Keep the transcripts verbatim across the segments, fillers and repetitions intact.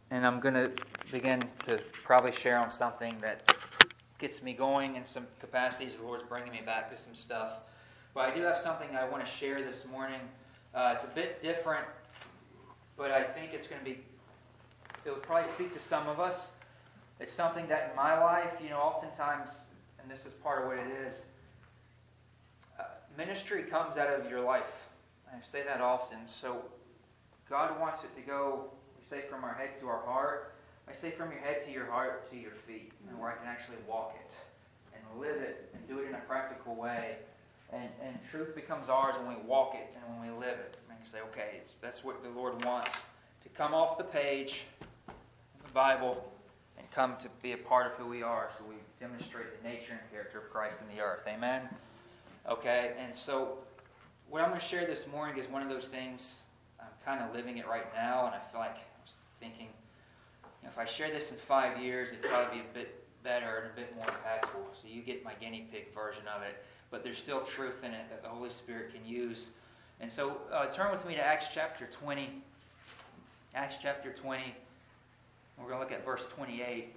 and I'm going to begin to probably share on something that gets me going in some capacities. The Lord's bringing me back to some stuff. But I do have something I want to share this morning. Uh, it's a bit different, but I think it's going to be, it'll probably speak to some of us. It's something that in my life, you know, oftentimes, and this is part of what it is, uh, ministry comes out of your life. I say that often. So God wants it to go, we say from our head to our heart. I say from your head to your heart to your feet, and where I can actually walk it and live it and do it in a practical way. And, and truth becomes ours when we walk it and when we live it. And you say, okay, it's, that's what the Lord wants to come off the page of the Bible and come to be a part of who we are, so we demonstrate the nature and character of Christ in the earth. Amen? Okay, and so what I'm going to share this morning is one of those things. I'm kind of living it right now, and I feel like I was thinking, you know, if I share this in five years, it'd probably be a bit better and a bit more impactful. So you get my guinea pig version of it, but there's still truth in it that the Holy Spirit can use. And so uh, turn with me to Acts chapter twenty. Acts chapter twenty. We're going to look at verse twenty-eight.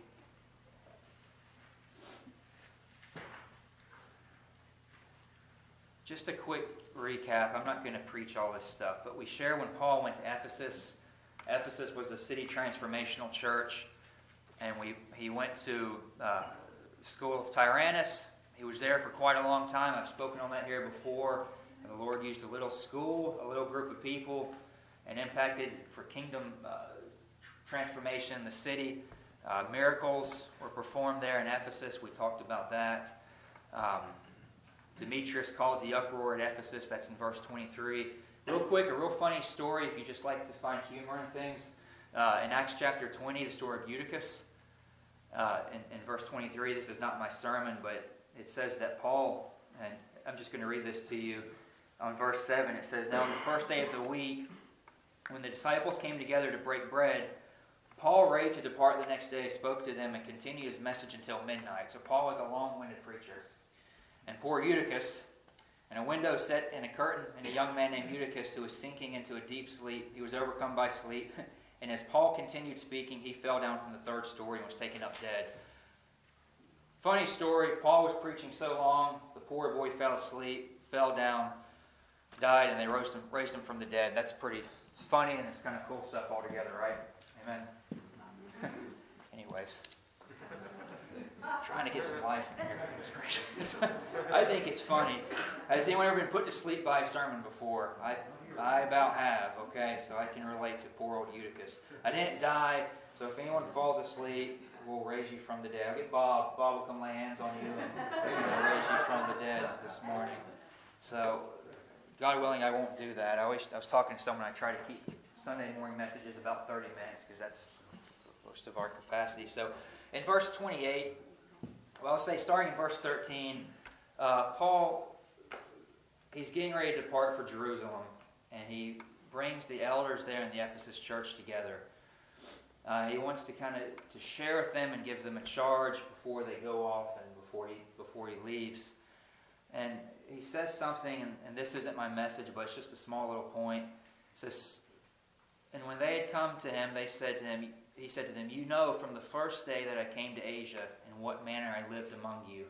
Just a quick recap. I'm not going to preach all this stuff, but we share when Paul went to Ephesus. Ephesus was a city transformational church, and we he went to uh, school of Tyrannus. He was there for quite a long time. I've spoken on that here before. And the Lord used a little school, a little group of people, and impacted for kingdom uh, transformation in the city. Uh, miracles were performed there in Ephesus. We talked about that. Um, Demetrius caused the uproar at Ephesus. That's in verse twenty-three. Real quick, a real funny story if you just like to find humor in things. Uh, in Acts chapter twenty, the story of Eutychus. Uh, in, in verse twenty-three, this is not my sermon, but it says that Paul, and I'm just going to read this to you. On verse seven, it says, "Now on the first day of the week, when the disciples came together to break bread, Paul, ready to depart the next day, spoke to them and continued his message until midnight." So Paul was a long-winded preacher. "And poor Eutychus, and a window set in a curtain, and a young man named Eutychus who was sinking into a deep sleep. He was overcome by sleep. And as Paul continued speaking, he fell down from the third story and was taken up dead." Funny story. Paul was preaching so long, the poor boy fell asleep, fell down, died, and they raised him, raised him from the dead. That's pretty funny, and it's kind of cool stuff altogether, right? Amen. Anyways. Trying to get some life in here. Goodness gracious. I think it's funny. Has anyone ever been put to sleep by a sermon before? I I about have, okay? So I can relate to poor old Eutychus. I didn't die, so if anyone falls asleep, we'll raise you from the dead. I'll get Bob. Bob will come lay hands on you and we'll raise you from the dead this morning. So, God willing, I won't do that. I always, I was talking to someone, I try to keep Sunday morning messages about thirty minutes because that's most of our capacity. So, in verse twenty-eight, well, I'll say starting in verse thirteen, uh, Paul, he's getting ready to depart for Jerusalem, and he brings the elders there in the Ephesus church together. Uh, he wants to kind of to share with them and give them a charge before they go off and before he before he leaves. And he says something, and, and this isn't my message, but it's just a small little point. It says, "And when they had come to him, they said to him, he said to them, 'You know from the first day that I came to Asia, in what manner I lived among you.'"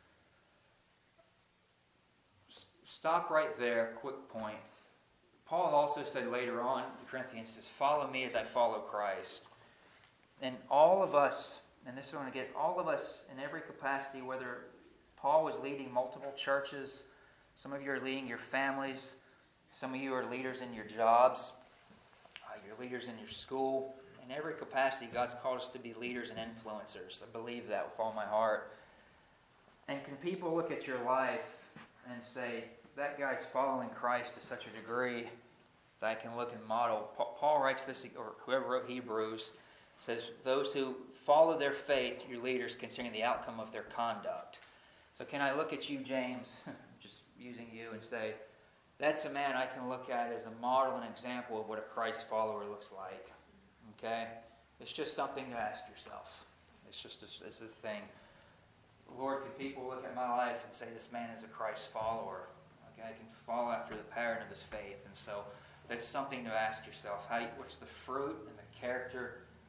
S- Stop right there, quick point. Paul also said later on to the Corinthians, says, "Follow me as I follow Christ." And all of us, and this is what I want to get, all of us in every capacity, whether Paul was leading multiple churches, some of you are leading your families, some of you are leaders in your jobs, uh, you're leaders in your school. In every capacity, God's called us to be leaders and influencers. I believe that with all my heart. And can people look at your life and say, that guy's following Christ to such a degree that I can look and model? Paul writes this, or whoever wrote Hebrews, says, "Those who follow their faith, your leaders, considering the outcome of their conduct." So can I look at you, James, just using you, and say, that's a man I can look at as a model and example of what a Christ follower looks like. Okay? It's just something to ask yourself. It's just a, it's a thing. Lord, can people look at my life and say this man is a Christ follower? Okay, I can follow after the pattern of his faith. And so that's something to ask yourself. How, what's the fruit and the character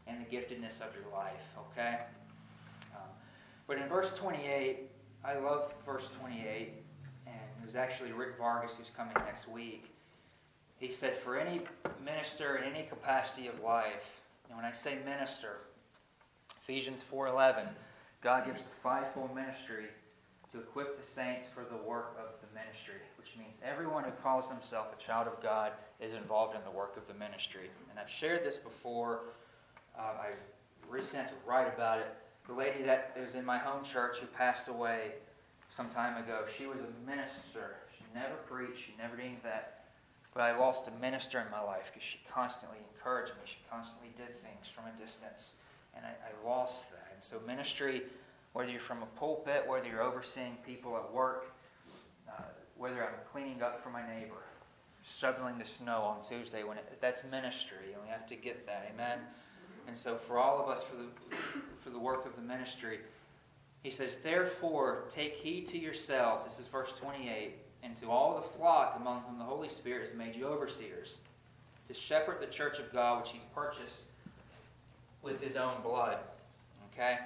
and the giftedness of your life, okay? Um, but in verse twenty-eight, I love verse twenty-eight, and it was actually Rick Vargas who's coming next week. He said, for any minister in any capacity of life, and when I say minister, Ephesians four eleven, God gives the fivefold ministry to equip the saints for the work of the ministry, which means everyone who calls himself a child of God is involved in the work of the ministry. And I've shared this before. Uh, I recently had to write about it. The lady that was in my home church who passed away some time ago, she was a minister. She never preached. She never did any of that. But I lost a minister in my life because she constantly encouraged me. She constantly did things from a distance. And I, I lost that. And so ministry, whether you're from a pulpit, whether you're overseeing people at work, uh, whether I'm cleaning up for my neighbor, shoveling the snow on Tuesday, when it, that's ministry, and we have to get that, amen? And so for all of us, for the for the work of the ministry, he says, therefore, take heed to yourselves, this is verse twenty-eight, and to all the flock among whom the Holy Spirit has made you overseers, to shepherd the church of God, which he's purchased with his own blood. Okay?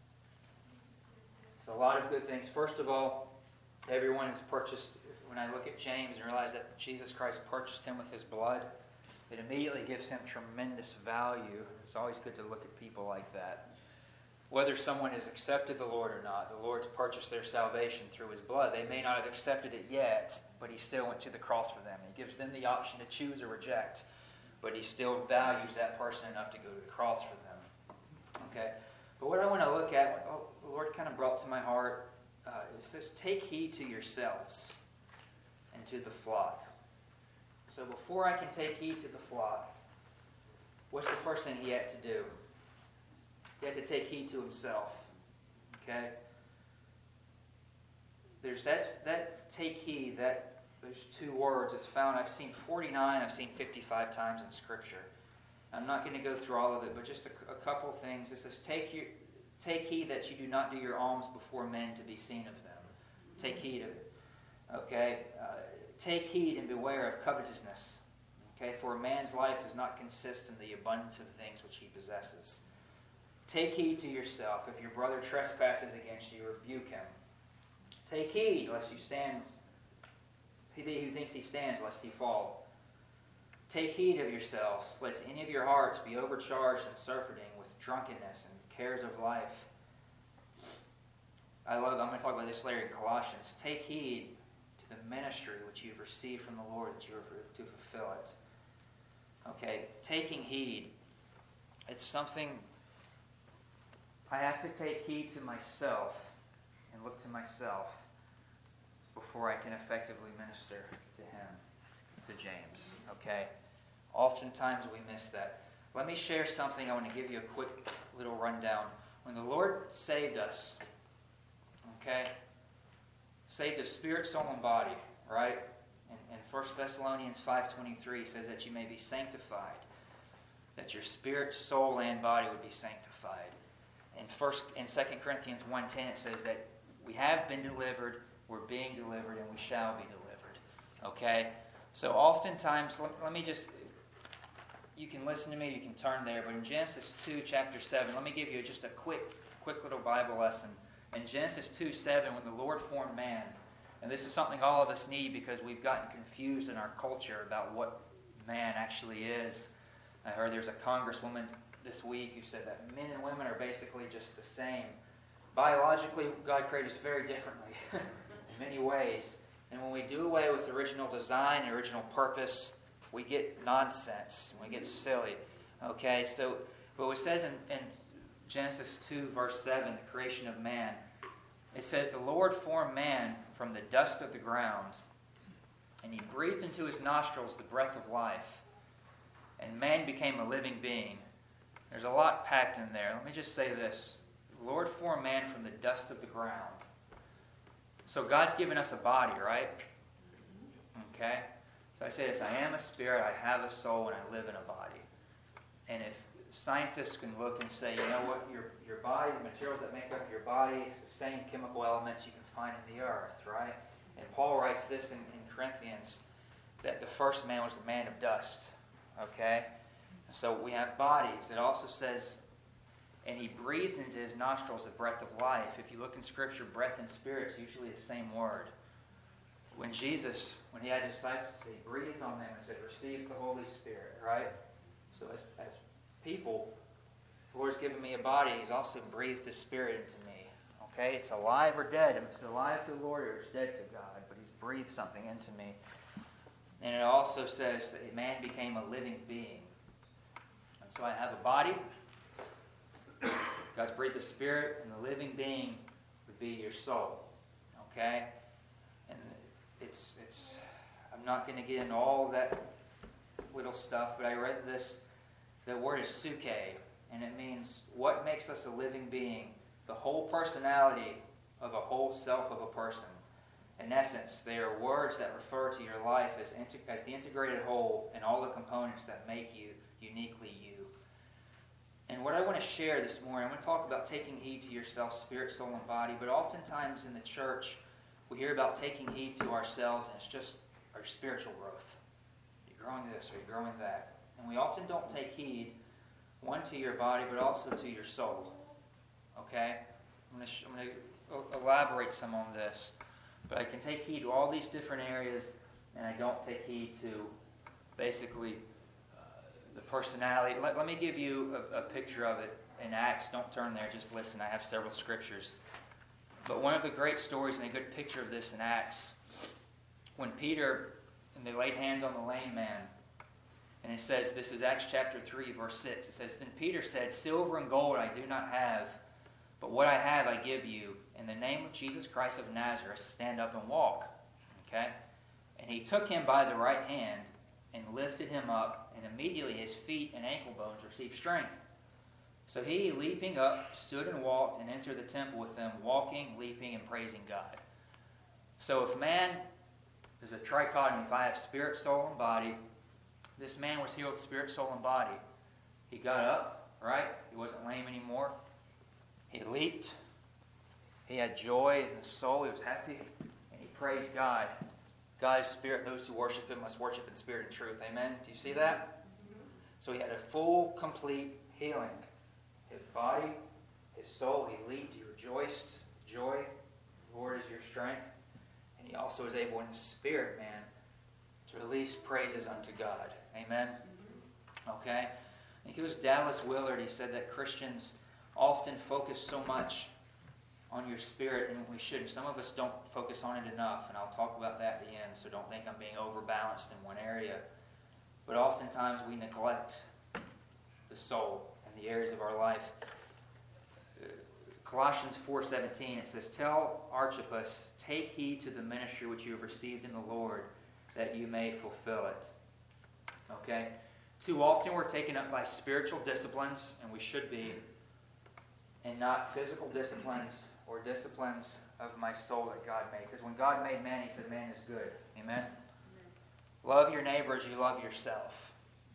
It's a lot of good things. First of all, everyone is purchased. When I look at James and realize that Jesus Christ purchased him with his blood, it immediately gives him tremendous value. It's always good to look at people like that. Whether someone has accepted the Lord or not, the Lord's purchased their salvation through his blood. They may not have accepted it yet, but he still went to the cross for them. He gives them the option to choose or reject, but he still values that person enough to go to the cross for them. Okay? But what I want to look at, oh, the Lord kind of brought to my heart, uh, it says, take heed to yourselves and to the flock. So before I can take heed to the flock, what's the first thing he had to do? He had to take heed to himself. Okay? There's that that take heed, that those two words is found, I've seen forty-nine, I've seen fifty-five times in Scripture. I'm not going to go through all of it, but just a, a couple things. It says, take your, take heed that you do not do your alms before men to be seen of them. Take heed of it. Okay? Uh, take heed and beware of covetousness. Okay? For a man's life does not consist in the abundance of things which he possesses. Take heed to yourself. If your brother trespasses against you, rebuke him. Take heed lest you stand, he who thinks he stands, lest he fall. Take heed of yourselves, lest any of your hearts be overcharged in surfeiting with drunkenness and cares of life. I love, I'm going to talk about this later in Colossians. Take heed to the ministry which you've received from the Lord, that you are to fulfill it. Okay, taking heed. It's something I have to take heed to myself and look to myself before I can effectively minister to him, to James. Okay? Oftentimes we miss that. Let me share something. I want to give you a quick little rundown. When the Lord saved us, okay, saved us spirit, soul, and body, right? And, and First Thessalonians five twenty-three says that you may be sanctified, that your spirit, soul, and body would be sanctified. In first in Second Corinthians one ten it says that we have been delivered, we're being delivered, and we shall be delivered. Okay? So oftentimes, let, let me just, you can listen to me, you can turn there, but in Genesis two, chapter seven, let me give you just a quick, quick little Bible lesson. In Genesis two seven, when the Lord formed man, and this is something all of us need because we've gotten confused in our culture about what man actually is. I heard there's a congresswoman this week who said that men and women are basically just the same. Biologically, God created us very differently in many ways. And when we do away with original design and original purpose, we get nonsense. We get silly. Okay, so but it says in, in Genesis two, verse seven, the creation of man, it says, the Lord formed man from the dust of the ground, and he breathed into his nostrils the breath of life, and man became a living being. There's a lot packed in there. Let me just say this. The Lord formed man from the dust of the ground. So God's given us a body, right? Okay? So I say this, I am a spirit, I have a soul, and I live in a body. And if scientists can look and say, you know what, your your body, the materials that make up your body, it's the same chemical elements you can find in the earth, right? And Paul writes this in, in Corinthians, that the first man was a man of dust. Okay? So we have bodies. It also says, and he breathed into his nostrils the breath of life. If you look in Scripture, breath and spirit is usually the same word. When Jesus, when he had his disciples, he breathed on them and said, receive the Holy Spirit, right? So as, as people, the Lord's given me a body. He's also breathed his Spirit into me. Okay? It's alive or dead. It's alive to the Lord or it's dead to God. But he's breathed something into me. And it also says that man became a living being. And so I have a body. God's breathed the Spirit, and the living being would be your soul. Okay? And it's it's I'm not going to get into all that little stuff, but I read this. The word is suke, and it means what makes us a living being, the whole personality of a whole self of a person. In essence, they are words that refer to your life as, as the integrated whole and all the components that make you uniquely you. And what I want to share this morning, I'm going to talk about taking heed to yourself, spirit, soul, and body. But oftentimes in the church, we hear about taking heed to ourselves, and it's just our spiritual growth. You're growing this or you're growing that. And we often don't take heed, one, to your body, but also to your soul. Okay? I'm going to, I'm going to elaborate some on this. But I can take heed to all these different areas, and I don't take heed to basically the personality. Let, let me give you a, a picture of it in Acts. Don't turn there, just listen. I have several scriptures. But one of the great stories and a good picture of this in Acts, when Peter, and they laid hands on the lame man, and it says, this is Acts chapter three, verse six. It says, then Peter said, silver and gold I do not have, but what I have I give you. In the name of Jesus Christ of Nazareth, stand up and walk. Okay? And he took him by the right hand, and lifted him up, and immediately his feet and ankle bones received strength. So he, leaping up, stood and walked, and entered the temple with them, walking, leaping, and praising God. So if man is a trichotomy, if I have spirit, soul, and body, this man was healed spirit, soul, and body. He got up, right? He wasn't lame anymore. He leaped. He had joy in his soul. He was happy, and he praised God. God's Spirit, those who worship Him must worship in spirit and truth. Amen? Do you see that? So he had a full, complete healing. His body, his soul, he leaped, he rejoiced. Joy, the Lord is your strength. And he also is able in his spirit, man, to release praises unto God. Amen? Okay? I think it was Dallas Willard, he said that Christians often focus so much on your spirit, and we shouldn't. Some of us don't focus on it enough, and I'll talk about that at the end, so don't think I'm being overbalanced in one area. But oftentimes we neglect the soul and the areas of our life. Colossians four seventeen, it says, tell Archippus, take heed to the ministry which you have received in the Lord, that you may fulfill it. Okay? Too often we're taken up by spiritual disciplines, and we should be, and not physical disciplines or disciplines of my soul that God made. Because when God made man, He said man is good. Amen? Amen. Love your neighbor as you love yourself.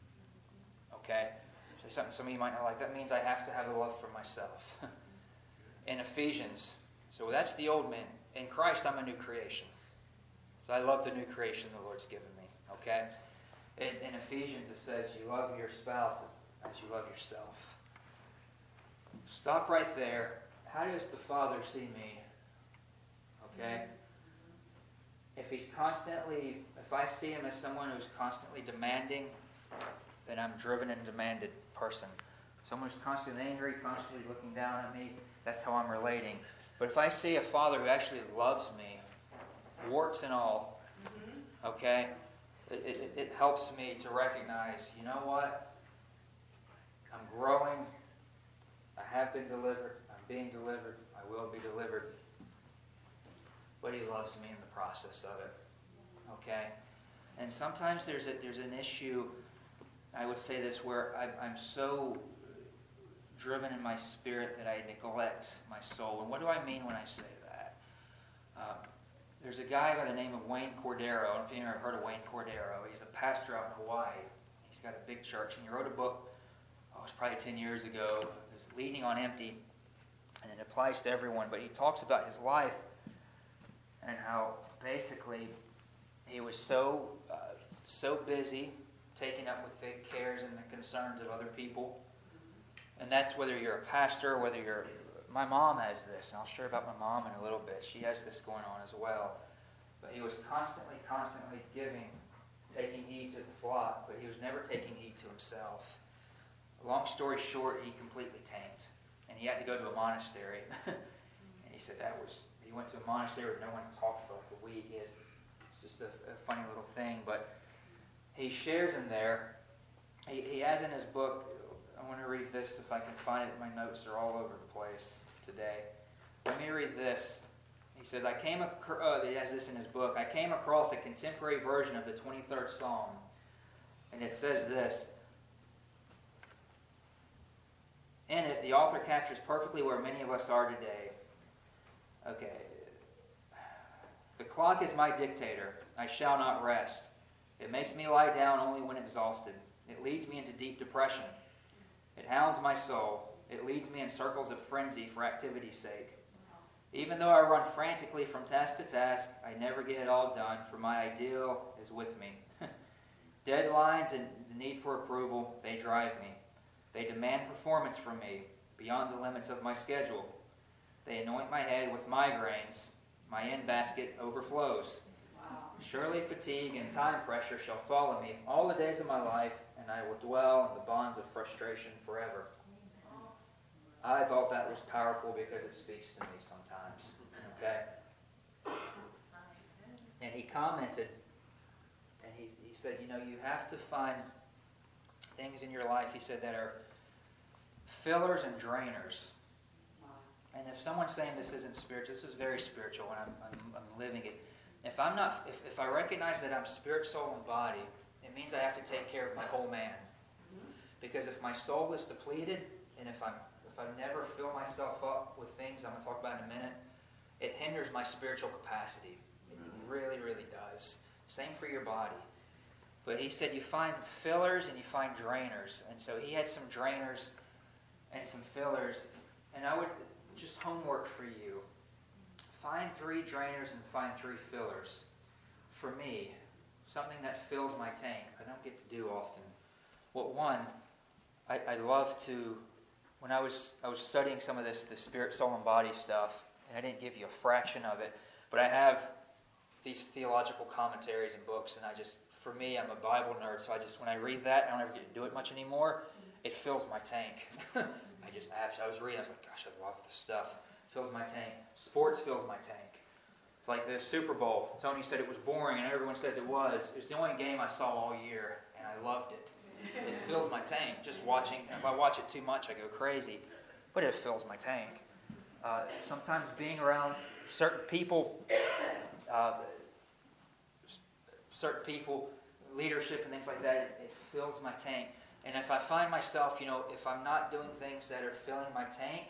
Okay? So something some of you might not like. That means I have to have a love for myself. In Ephesians, so that's the old man. In Christ, I'm a new creation. So I love the new creation the Lord's given me. Okay? In, in Ephesians, it says you love your spouse as you love yourself. Stop right there. How does the Father see me? Okay? If He's constantly, if I see Him as someone who's constantly demanding, then I'm driven and demanded person. Someone who's constantly angry, constantly looking down at me, that's how I'm relating. But if I see a Father who actually loves me, warts and all, okay, it, it, it helps me to recognize, you know what? I'm growing. I have been delivered. I'm being delivered. I will be delivered. But He loves me in the process of it. Okay? And sometimes there's a, there's an issue, I would say this, where I, I'm so driven in my spirit that I neglect my soul. And what do I mean when I say that? Um, there's a guy by the name of Wayne Cordero. I don't know if you've ever heard of Wayne Cordero. He's a pastor out in Hawaii. He's got a big church. And he wrote a book, oh, it was probably ten years ago. It was Leading on Empty. And it applies to everyone. But he talks about his life and how basically he was so uh, so busy taking up with the cares and the concerns of other people. And that's whether you're a pastor, whether you're... My mom has this, and I'll share about my mom in a little bit. She has this going on as well. But he was constantly, constantly giving, taking heed to the flock, but he was never taking heed to himself. Long story short, he completely tanked. And he had to go to a monastery. And he said that was... He went to a monastery where no one talked for like a week. He has, it's just a, a funny little thing. But he shares in there, he, he has in his book, I want to read this if I can find it. My notes are all over the place today. Let me read this. He says, I came across, uh, he has this in his book, I came across a contemporary version of the twenty-third Psalm. And it says this. In it, the author captures perfectly where many of us are today. Okay. The clock is my dictator. I shall not rest. It makes me lie down only when exhausted. It leads me into deep depression. It hounds my soul. It leads me in circles of frenzy for activity's sake. Even though I run frantically from task to task, I never get it all done, for my ideal is with me. Deadlines and the need for approval, they drive me. They demand performance from me beyond the limits of my schedule. They anoint my head with migraines. My end basket overflows. Wow. Surely fatigue and time pressure shall follow me all the days of my life, and I will dwell in the bonds of frustration forever. I thought that was powerful because it speaks to me sometimes. Okay? And he commented, and he, he said, you know, you have to find things in your life, he said, that are fillers and drainers. And if someone's saying this isn't spiritual, this is very spiritual, and I'm, I'm, I'm living it. If I'm not, if, if I recognize that I'm spirit, soul, and body, it means I have to take care of my whole man. Because if my soul is depleted, and if I'm if I never fill myself up with things I'm going to talk about in a minute, it hinders my spiritual capacity. It really, really does. Same for your body. But he said you find fillers and you find drainers. And so he had some drainers and some fillers. And I would, just homework for you, find three drainers and find three fillers. For me, something that fills my tank, I don't get to do often. Well, one, I, I love to, when I was I was studying some of this, the spirit, soul, and body stuff, and I didn't give you a fraction of it, but I have these theological commentaries and books, and I just, for me, I'm a Bible nerd, so I just, when I read that, I don't ever get to do it much anymore. It fills my tank. I just, I was reading, I was like, gosh, I love this stuff. It fills my tank. Sports fills my tank. It's like the Super Bowl. Tony said it was boring, and everyone says it was. It was the only game I saw all year, and I loved it. It fills my tank. Just watching, if I watch it too much, I go crazy. But it fills my tank. Uh, sometimes being around certain people, uh, certain people, leadership and things like that, it, it fills my tank. And if I find myself, you know, if I'm not doing things that are filling my tank,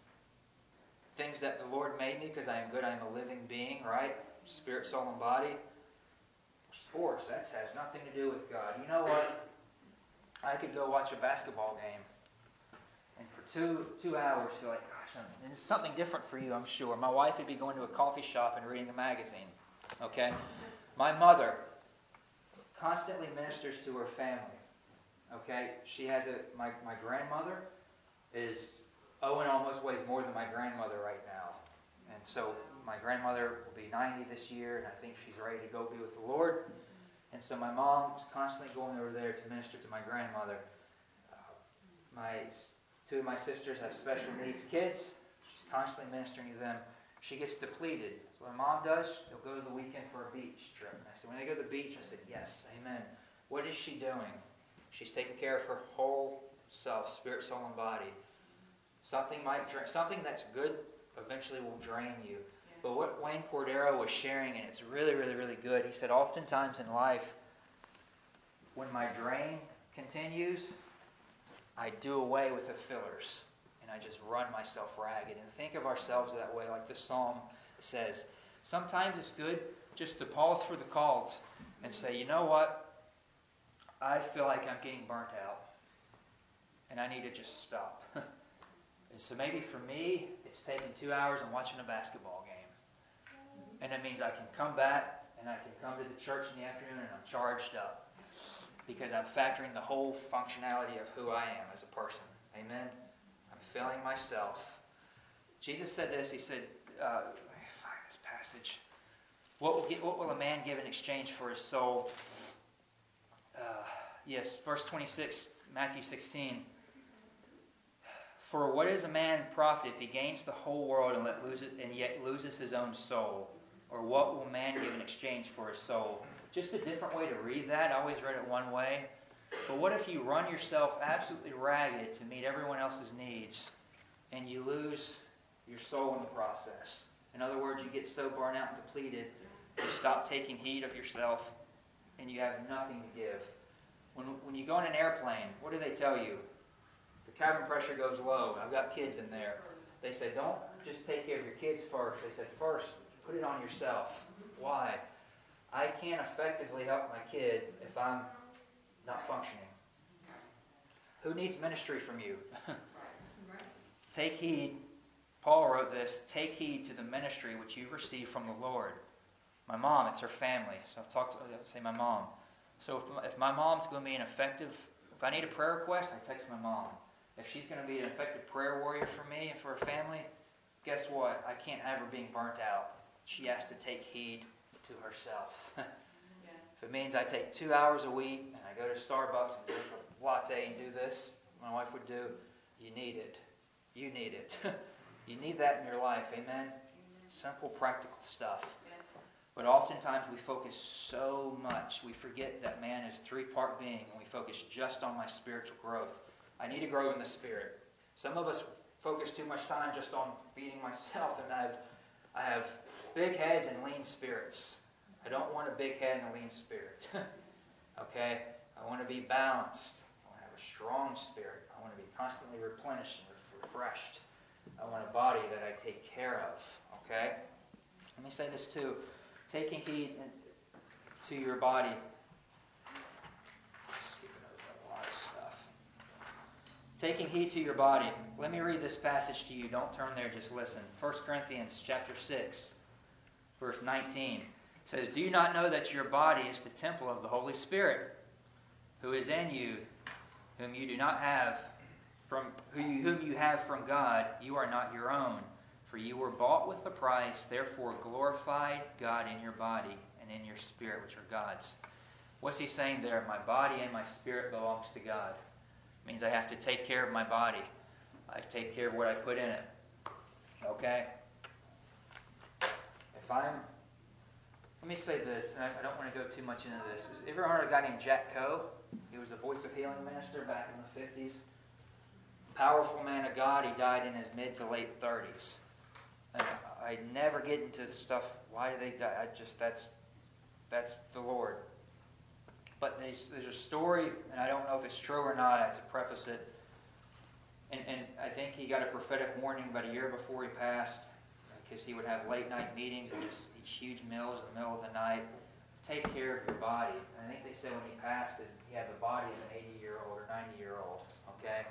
things that the Lord made me because I am good, I am a living being, right? Spirit, soul, and body. Sports, that has nothing to do with God. You know what? I could go watch a basketball game, and for two two hours feel like, gosh, and it's something different for you, I'm sure. My wife would be going to a coffee shop and reading a magazine. Okay? My mother constantly ministers to her family. Okay, she has a, my, my grandmother is, Owen almost weighs more than my grandmother right now. And so my grandmother will be ninety this year, and I think she's ready to go be with the Lord. And so my mom is constantly going over there to minister to my grandmother. Uh, my two of my sisters have special needs kids. She's constantly ministering to them. She gets depleted. So what my mom does, they'll go to the weekend for a beach trip. And I said, when they go to the beach, I said, yes, amen. What is she doing? She's taking care of her whole self, spirit, soul, and body. Something might drain, something that's good eventually will drain you. Yeah. But what Wayne Cordero was sharing, and it's really, really, really good, he said, oftentimes in life, when my drain continues, I do away with the fillers. And I just run myself ragged. And think of ourselves that way, like the Psalm says. Sometimes it's good just to pause for the calls and say, you know what? I feel like I'm getting burnt out, and I need to just stop. And so maybe for me, it's taking two hours and watching a basketball game. And it means I can come back, and I can come to the church in the afternoon, and I'm charged up. because I'm factoring the whole functionality of who I am as a person. Amen? I'm filling myself. Jesus said this. He said, uh, let me find this passage. What will, get, what will a man give in exchange for his soul? Uh, yes, verse twenty-six, Matthew sixteen. For what is a man profit if he gains the whole world and, let lose it, and yet loses his own soul? Or what will man give in exchange for his soul? Just a different way to read that. I always read it one way. But what if you run yourself absolutely ragged to meet everyone else's needs and you lose your soul in the process? In other words, you get so burnt out and depleted, you stop taking heed of yourself and you have nothing to give. When, when you go on an airplane, what do they tell you? The cabin pressure goes low. I've got kids in there. They say, don't just take care of your kids first. They said, first, put it on yourself. Why? I can't effectively help my kid if I'm not functioning. Who needs ministry from you? Take heed. Paul wrote this, take heed to the ministry which you've received from the Lord. My mom, it's her family. So I'll talk to, I'll say my mom. So if, if my mom's going to be an effective, if I need a prayer request, I text my mom. If she's going to be an effective prayer warrior for me and for her family, guess what? I can't have her being burnt out. She has to take heed to herself. If it means I take two hours a week and I go to Starbucks and drink a latte and do this, my wife would do, you need it. You need it. You need that in your life. Amen? Simple, practical stuff. But oftentimes we focus so much, we forget that man is a three-part being, and we focus just on my spiritual growth. I need to grow in the Spirit. Some of us focus too much time just on beating myself, and I have, I have big heads and lean spirits. I don't want a big head and a lean spirit. Okay? I want to be balanced. I want to have a strong spirit. I want to be constantly replenished and refreshed. I want a body that I take care of. Okay? Let me say this too. Taking heed to your body. Skipping over a lot of stuff. Taking heed to your body. Let me read this passage to you. Don't turn there, just listen. First Corinthians chapter six, verse nineteen. It says, do you not know that your body is the temple of the Holy Spirit, who is in you, whom you do not have from who you, whom you have from God? You are not your own, for you were bought with a price. Therefore glorify God in your body and in your spirit, which are God's. What's he saying there? My body and my spirit belongs to God. It means I have to take care of my body. I take care of what I put in it. Okay? If I'm Let me say this, and I don't want to go too much into this. Have you ever heard of a guy named Jack Coe? He was a Voice of Healing minister back in the fifties. Powerful man of God. He died in his mid to late thirties. And I never get into stuff. Why do they die? I just that's that's the Lord. But there's, there's a story, and I don't know if it's true or not. I have to preface it. And, and I think he got a prophetic warning about a year before he passed, because he would have late night meetings and just eat huge meals in the middle of the night. Take care of your body. And I think they said when he passed that he had the body of an eighty-year-old or ninety-year-old. Okay?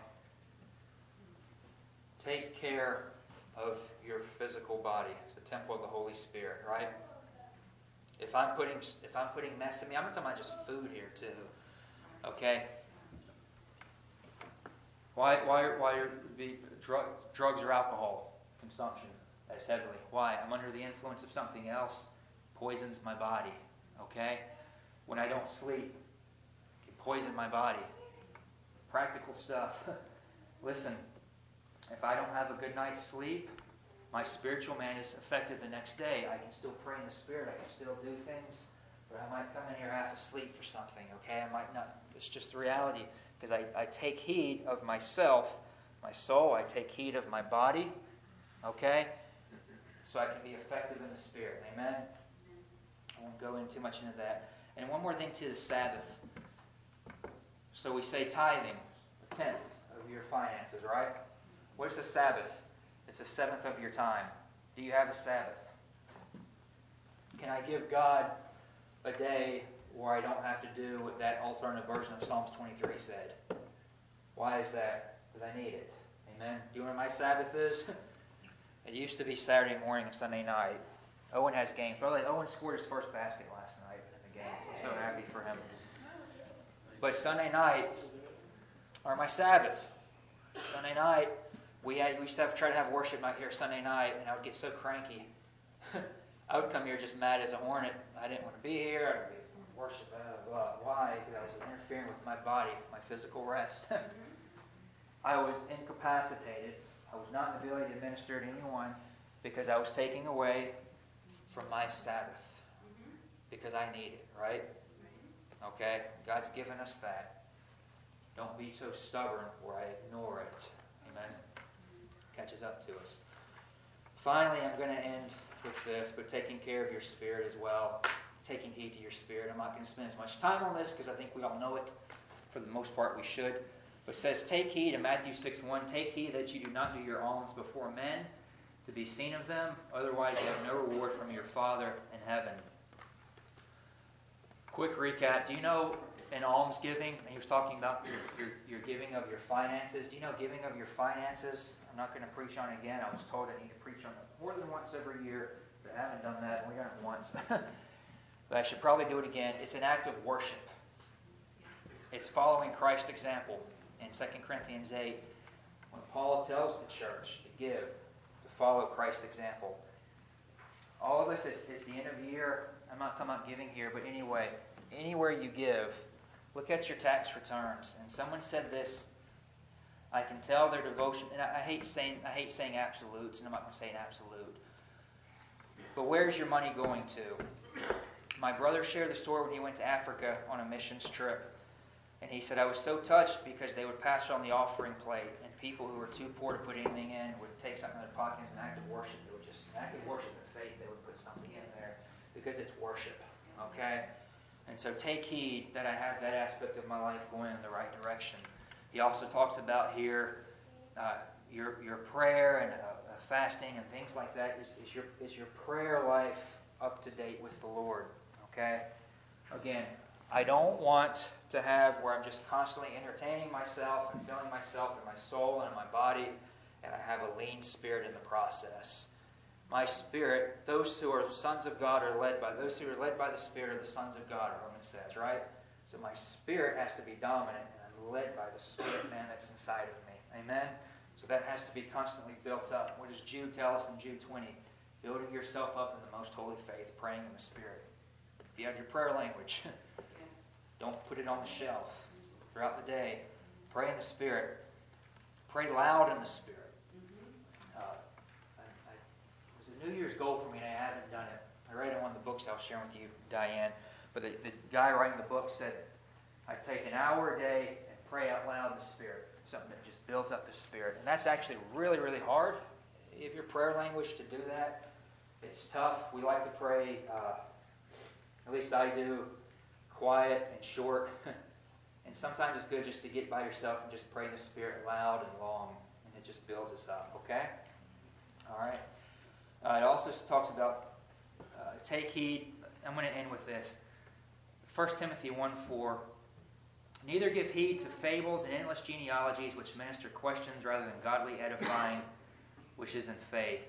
Take care of your physical body. It's the temple of the Holy Spirit, right? If I'm putting if I'm putting mess in me, I'm not talking about just food here too. Okay? Why why why be drug, drugs or alcohol consumption as heavily? Why? I'm under the influence of something else. Poisons my body. Okay? When I don't sleep, it can poison my body. Practical stuff. Listen, if I don't have a good night's sleep, my spiritual man is affected the next day. I can still pray in the Spirit. I can still do things. But I might come in here half asleep for something. Okay? I might not. It's just the reality. Because I, I take heed of myself, my soul. I take heed of my body. Okay? So I can be effective in the Spirit. Amen? I won't go into too much into that. And one more thing to the Sabbath. So we say tithing, a tenth of your finances, right? What is the Sabbath? It's a seventh of your time. Do you have a Sabbath? Can I give God a day where I don't have to do what that alternative version of Psalms twenty-three said? Why is that? Because I need it. Amen? Do you know what my Sabbath is? It used to be Saturday morning and Sunday night. Owen has game. Probably Owen scored his first basket last night in the game. I'm so happy for him. But Sunday nights are my Sabbath. Sunday night, we had, we used to have, try to have worship night here Sunday night, and I would get so cranky. I would come here just mad as a hornet. I didn't want to be here. I didn't want to worship. Blah, blah, blah. Why? Because I was interfering with my body, my physical rest. I was incapacitated. I was not in the ability to minister to anyone because I was taking away from my Sabbath because I need it, right? Okay? God's given us that. Don't be so stubborn where I ignore it. Amen? Catches up to us. Finally, I'm going to end with this, but taking care of your spirit as well. Taking heed to your spirit. I'm not going to spend as much time on this because I think we all know it. For the most part, we should. But it says, take heed in Matthew six one, take heed that you do not do your alms before men to be seen of them. Otherwise, you have no reward from your Father in heaven. Quick recap. Do you know in almsgiving, and he was talking about your, your, your giving of your finances. Do you know giving of your finances? I'm not going to preach on it again. I was told I need to preach on it more than once every year. But I haven't done that. We done it once. But I should probably do it again. It's an act of worship. It's following Christ's example. In Second Corinthians eight, when Paul tells the church to give, to follow Christ's example. All of us, it's, it's the end of the year. I'm not talking about giving here, but anyway, anywhere you give, look at your tax returns. And someone said this, I can tell their devotion, and I, I hate saying I hate saying absolutes, and I'm not going to say an absolute. But where's your money going to? My brother shared the story when he went to Africa on a missions trip. And he said, I was so touched because they would pass it on the offering plate, and people who were too poor to put anything in would take something in their pocket as an act of worship. They would just, an act of worship and faith, they would put something in there because it's worship. Okay? And so take heed that I have that aspect of my life going in the right direction. He also talks about here uh, your your prayer and uh, fasting and things like that. Is, is your is your prayer life up to date with the Lord? Okay? Again, I don't want to have where I'm just constantly entertaining myself and filling myself in my soul and in my body, and I have a lean spirit in the process. My spirit, those who are sons of God are led by, those who are led by the Spirit are the sons of God, Romans says, right? So my spirit has to be dominant, and I'm led by the Spirit man that's inside of me. Amen? So that has to be constantly built up. What does Jude tell us in Jude twenty? Building yourself up in the most holy faith, praying in the Spirit. If you have your prayer language, don't put it on the shelf. Throughout the day, pray in the Spirit. Pray loud in the Spirit. Uh, I, I, it was a New Year's goal for me, and I haven't done it. I read in one of the books I was sharing with you, Diane. But the, the guy writing the book said, I take an hour a day and pray out loud in the Spirit. Something that just builds up the Spirit. And that's actually really, really hard. If your prayer language to do that, it's tough. We like to pray, uh, at least I do, quiet and short. And sometimes it's good just to get by yourself and just pray in the Spirit loud and long. And it just builds us up, okay? All right. Uh, it also talks about uh, take heed. I'm going to end with this. First Timothy one four. Neither give heed to fables and endless genealogies which minister questions rather than godly edifying, which is in faith.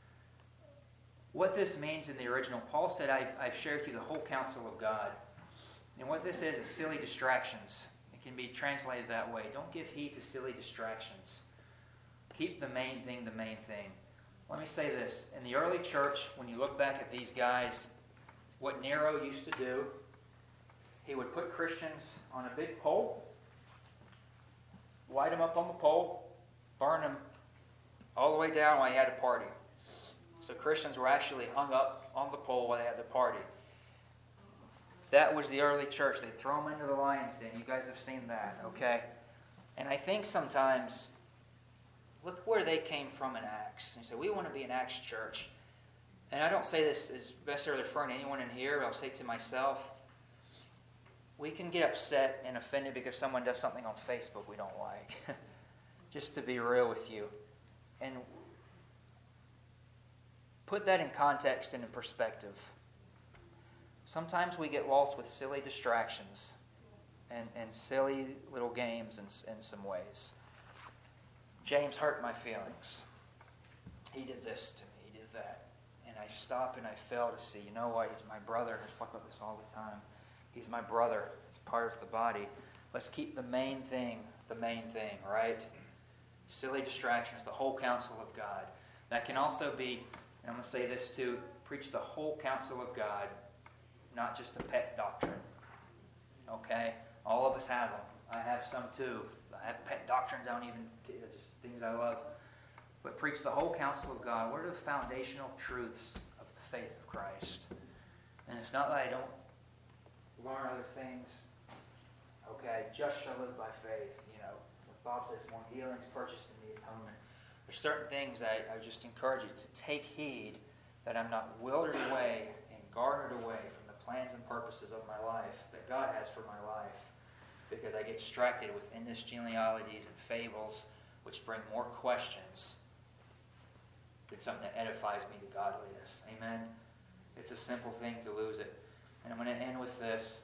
What this means in the original, Paul said, I've, I've shared with you the whole counsel of God. And what this is is silly distractions. It can be translated that way. Don't give heed to silly distractions. Keep the main thing the main thing. Let me say this. In the early church, when you look back at these guys, what Nero used to do, he would put Christians on a big pole, light them up on the pole, burn them all the way down while he had a party. So Christians were actually hung up on the pole while they had the party. That was the early church. They'd throw them into the lion's den. You guys have seen that, okay? And I think sometimes, look where they came from in Acts. And so we want to be an Acts church. And I don't say this as necessarily referring to anyone in here, but I'll say to myself, we can get upset and offended because someone does something on Facebook we don't like. Just to be real with you. And put that in context and in perspective. Sometimes we get lost with silly distractions and, and silly little games in, in some ways. James hurt my feelings. He did this to me. He did that. And I stopped and I fell to see, you know what, he's my brother. I talk about this all the time. He's my brother. He's part of the body. Let's keep the main thing the main thing, right? Silly distractions, the whole counsel of God. That can also be, and I'm going to say this too, preach the whole counsel of God, not just a pet doctrine. Okay? All of us have them. I have some too. I have pet doctrines I don't even, just things I love. But preach the whole counsel of God. What are the foundational truths of the faith of Christ? And it's not that I don't learn other things. Okay, just shall live by faith. You know, what Bob says, more healings purchased in the atonement. There's certain things I, I just encourage you to take heed that I'm not wildered away and garnered away from the plans and purposes of my life that God has for my life, because I get distracted with endless genealogies and fables which bring more questions than something that edifies me to godliness. Amen? It's a simple thing to lose it. And I'm going to end with this.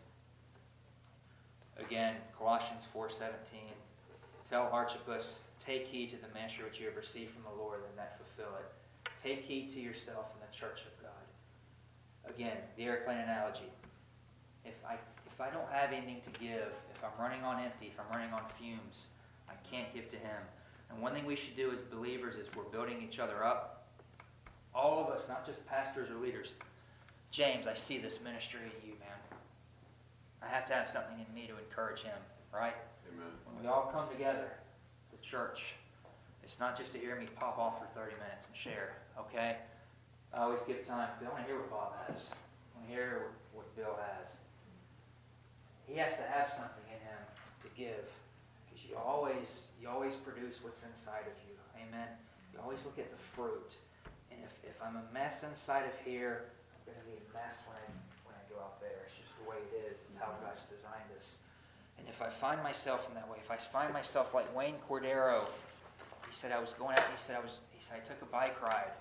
Again, Colossians four seventeen. Tell Archippus, take heed to the ministry which you have received from the Lord, and that fulfill it. Take heed to yourself in the church of God. Again, the airplane analogy. If I if I don't have anything to give, if I'm running on empty, if I'm running on fumes, I can't give to Him. And one thing we should do as believers is we're building each other up. All of us, not just pastors or leaders. James, I see this ministry in you, man. I have to have something in me to encourage him, right? Amen. When we all come together, the church, it's not just to hear me pop off for thirty minutes and share, okay? I always give time. I want to hear what Bob has. I want to hear what Bill has. He has to have something in him to give, because you always, you always produce what's inside of you. Amen? You always look at the fruit. And if, if I'm a mess inside of here, I'm going to be a mess when I when I go out there. It's just the way it is. It's how God's designed us. And if I find myself in that way, if I find myself like Wayne Cordero, he said I was going out. He said I was. He said I took a bike ride.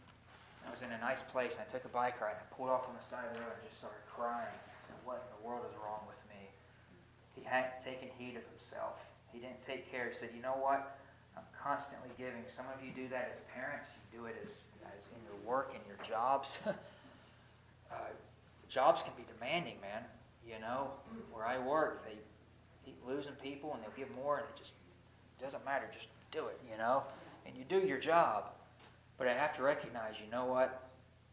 I was in a nice place. And I took a bike ride. And I pulled off on the side of the road and just started crying. I said, "What in the world is wrong with me?" He hadn't taken heed of himself. He didn't take care. He said, "You know what? I'm constantly giving." Some of you do that as parents. You do it as, as in your work and your jobs. uh, jobs can be demanding, man. You know, where I work, they keep losing people and they'll give more, and it just doesn't matter. Just do it, you know. And you do your job. But I have to recognize, you know what?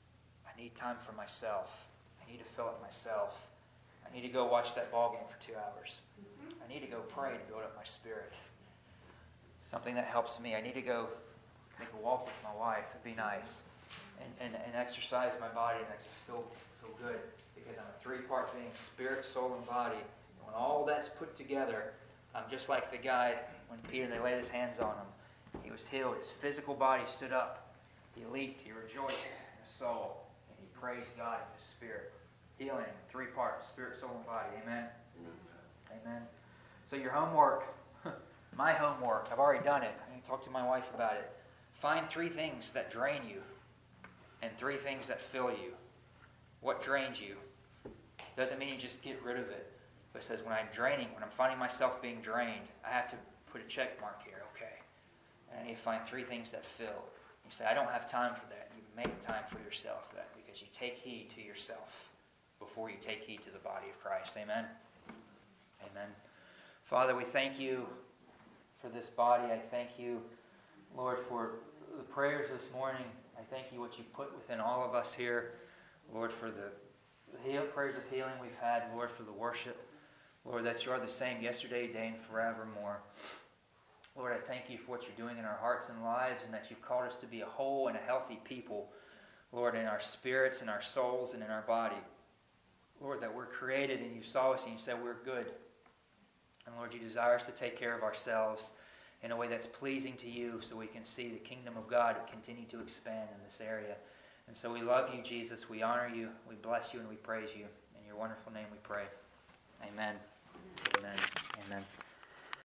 I need time for myself. I need to fill it myself. I need to go watch that ball game for two hours. I need to go pray to build up my spirit. Something that helps me. I need to go take a walk with my wife. It'd be nice. And, and, and exercise my body and I just feel, feel good. Because I'm a three-part being, spirit, soul, and body. And when all that's put together, I'm just like the guy when Peter, they laid his hands on him. He was healed. His physical body stood up. He leaped. He rejoiced in his soul. And he praised God in his spirit. Healing, three parts, spirit, soul, and body. Amen? Amen. Amen. So your homework, my homework, I've already done it. I need to talk to my wife about it. Find three things that drain you and three things that fill you. What drains you? Doesn't mean you just get rid of it. But it says when I'm draining, when I'm finding myself being drained, I have to put a check mark here. Okay. And I need to find three things that fill. You say, I don't have time for that. You make time for yourself for that because you take heed to yourself before you take heed to the body of Christ. Amen? Amen. Father, we thank you for this body. I thank you, Lord, for the prayers this morning. I thank you what you put within all of us here. Lord, for the heal, prayers of healing we've had. Lord, for the worship. Lord, that you are the same yesterday, today, and forevermore. Lord, I thank you for what you're doing in our hearts and lives and that you've called us to be a whole and a healthy people. Lord, in our spirits, in our souls, and in our body. Lord, that we're created and you saw us and you said we're good. And Lord, you desire us to take care of ourselves in a way that's pleasing to you so we can see the kingdom of God continue to expand in this area. And so we love you, Jesus. We honor you. We bless you and we praise you. In your wonderful name we pray. Amen. Amen. Amen.